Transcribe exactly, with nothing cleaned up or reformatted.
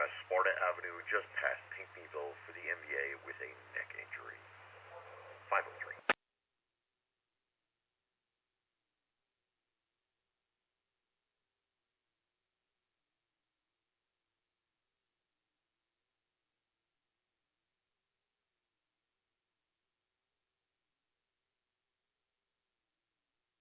past Sparta Avenue, just past Pinckneyville for the N B A with a neck injury. five oh three.